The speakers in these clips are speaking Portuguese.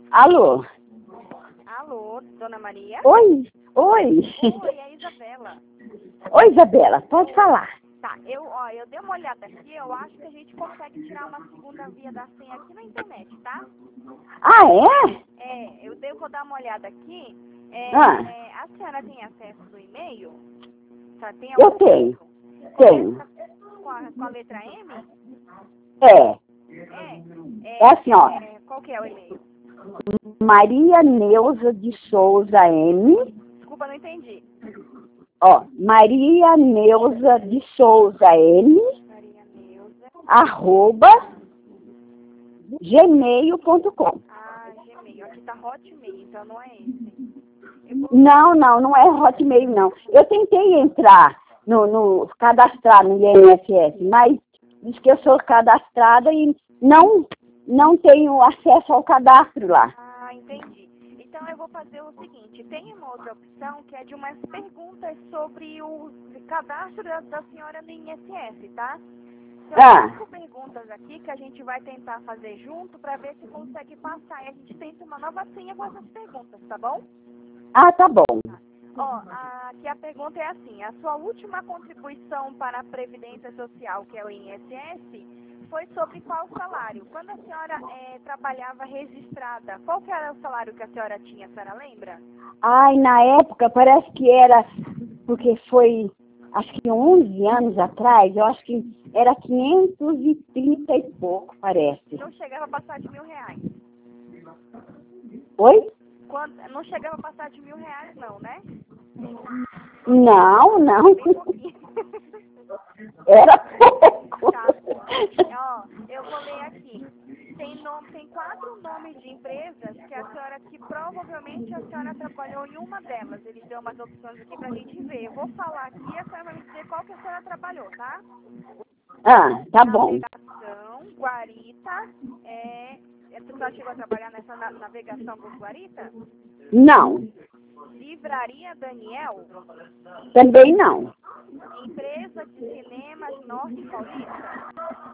Alô? Alô, Dona Maria? Oi? Oi, é a Isabela. Oi, Isabela, pode falar. Tá, eu dei uma olhada aqui, eu acho que a gente consegue tirar uma segunda via da senha aqui na internet, tá? Ah, é? Vou dar uma olhada aqui. A senhora tem acesso do e-mail? Tá, tem Eu algum? tenho. Tenho. Com a letra M? É. É assim, ó. Qual que é o e-mail? Maria Neuza de Souza M. Desculpa, não entendi. Ó, Maria Neuza de Souza M. Maria Neuza. @gmail.com. Ah, Gmail. Aqui tá Hotmail, então não é esse. Não é Hotmail, não. Eu tentei entrar cadastrar no INSS, mas diz que eu sou cadastrada e não tenho acesso ao cadastro lá. Ah, entendi. Então eu vou fazer o seguinte, tem uma outra opção que é de umas perguntas sobre o cadastro da senhora no INSS, tá? São 5 perguntas aqui que a gente vai tentar fazer junto para ver se consegue passar. E a gente tenta uma nova senha com essas perguntas, tá bom? Ah, tá bom. Ó, aqui a pergunta é assim, a sua última contribuição para a Previdência Social, que é o INSS, foi sobre qual salário? Quando a senhora trabalhava registrada, qual que era o salário que a senhora tinha, a senhora lembra? Ai, na época parece que era, porque foi, acho que 11 anos atrás, eu acho que era 530 e pouco, parece. Não chegava a passar de R$1.000. Oi? Não chegava a passar de R$1.000 não, né? Não. Bem pouquinho. Era pouco. Tá. Ó, eu vou ler aqui. Tem 4 nomes de empresas que provavelmente a senhora trabalhou em uma delas. Eles dão umas opções aqui pra gente ver. Eu vou falar aqui e a senhora vai me dizer qual que a senhora trabalhou, tá? Ah, tá bom. Navegação, Guarita, a senhora chegou a trabalhar nessa navegação dos Guarita? Não, Livraria Daniel? também não. Empresa de cinemas Norte Paulista?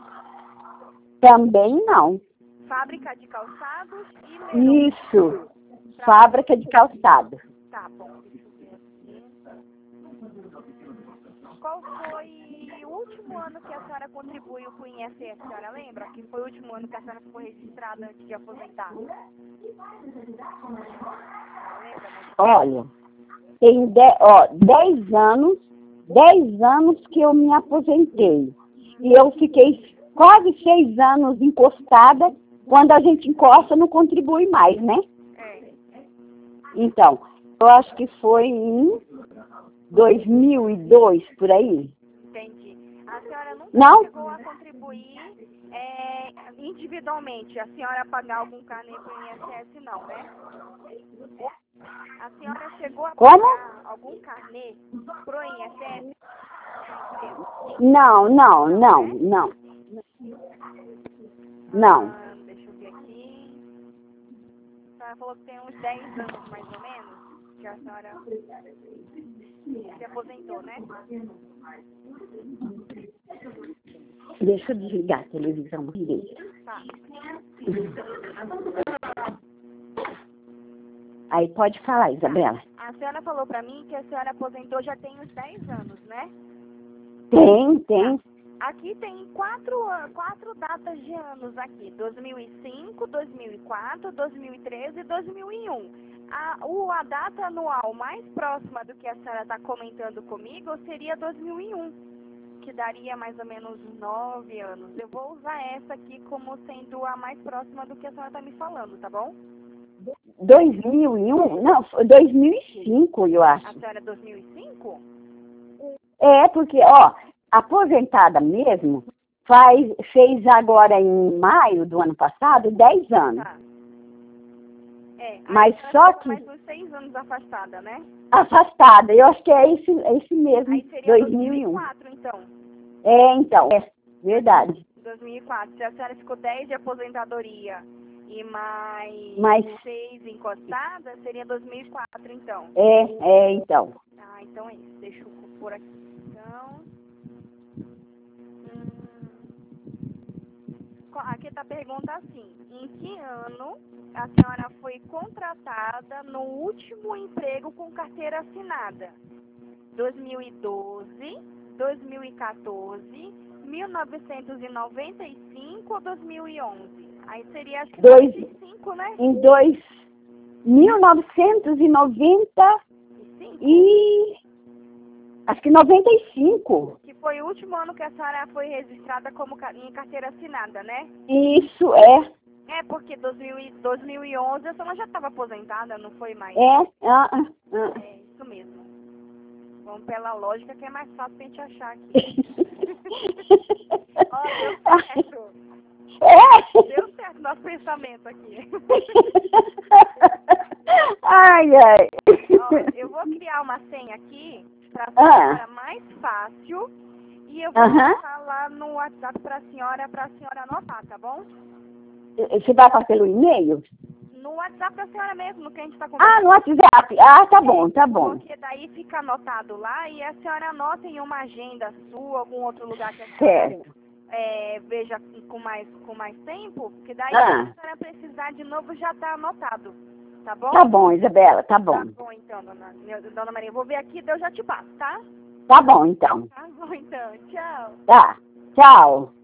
Também não. Fábrica de calçados e Leão? Isso, fábrica de calçado. Tá bom, deixa eu ver aqui. Qual foi o último ano que a senhora contribuiu com o INSS? A senhora lembra? Que foi o último ano que a senhora ficou registrada antes de aposentar? Lembra? Olha, tem 10 anos que eu me aposentei. E eu fiquei quase 6 anos encostada. Quando a gente encosta, não contribui mais, né? Então, eu acho que foi em 2002, por aí. Entendi. A senhora nunca chegou a contribuir individualmente, a senhora pagar algum carnê para o INSS, não, né? A senhora chegou a pagar algum carnê para o INSS? Não. Deixa eu ver aqui. A senhora falou que tem uns 10 anos, mais ou menos, que a senhora se aposentou, né? Deixa eu desligar a televisão. Tá. Aí pode falar, Isabela. A senhora falou pra mim que a senhora aposentou já tem uns 10 anos, né? Tem. Aqui tem quatro datas de anos aqui. 2005, 2004, 2013 e 2001. A data anual mais próxima do que a senhora está comentando comigo seria 2001, que daria mais ou menos 9 anos. Eu vou usar essa aqui como sendo a mais próxima do que a senhora está me falando, tá bom? 2001? Não, foi 2005, eu acho. A senhora é 2005? É, porque, aposentada mesmo, fez agora em maio do ano passado 10 anos. Tá. Mas só que... Mais uns 6 anos afastada, né? Afastada, eu acho que é esse mesmo, aí seria 2001. 2004, então. É verdade. 2004. Se a senhora ficou 10 de aposentadoria e mais 6 encostadas, seria 2004, então. Então. Ah, então é isso. Deixa eu pôr aqui, então. aqui está a pergunta assim, em que ano a senhora foi contratada no último emprego com carteira assinada? 2012, 2014, 1995 ou 2011? Aí seria, acho que 2005, né? Em 1990 e acho que 95. Que foi o último ano que a senhora foi registrada como em carteira assinada, né? Isso, é. É, porque 2011 a senhora já estava aposentada, não foi mais? É, É, isso mesmo. Vamos pela lógica que é mais fácil pra gente achar aqui. Ó, deu certo. É. Deu certo nosso pensamento aqui. Ai, ai. Ó, eu vou criar uma senha aqui para ficar mais fácil e eu vou passar lá no WhatsApp para a senhora anotar, tá bom? Você vai passar pelo e-mail? No WhatsApp da senhora mesmo, no que a gente está conversando. Ah, no WhatsApp. Ah, tá bom, tá bom. Porque daí fica anotado lá e a senhora anota em uma agenda sua, algum outro lugar que a senhora veja com mais tempo, porque daí se a senhora precisar de novo já está anotado, tá bom? Tá bom, Isabela, tá bom. Tá bom então, dona Maria, eu vou ver aqui, eu já te passo, tá? Tá bom, então. Tá bom então, tchau. Tá, tchau.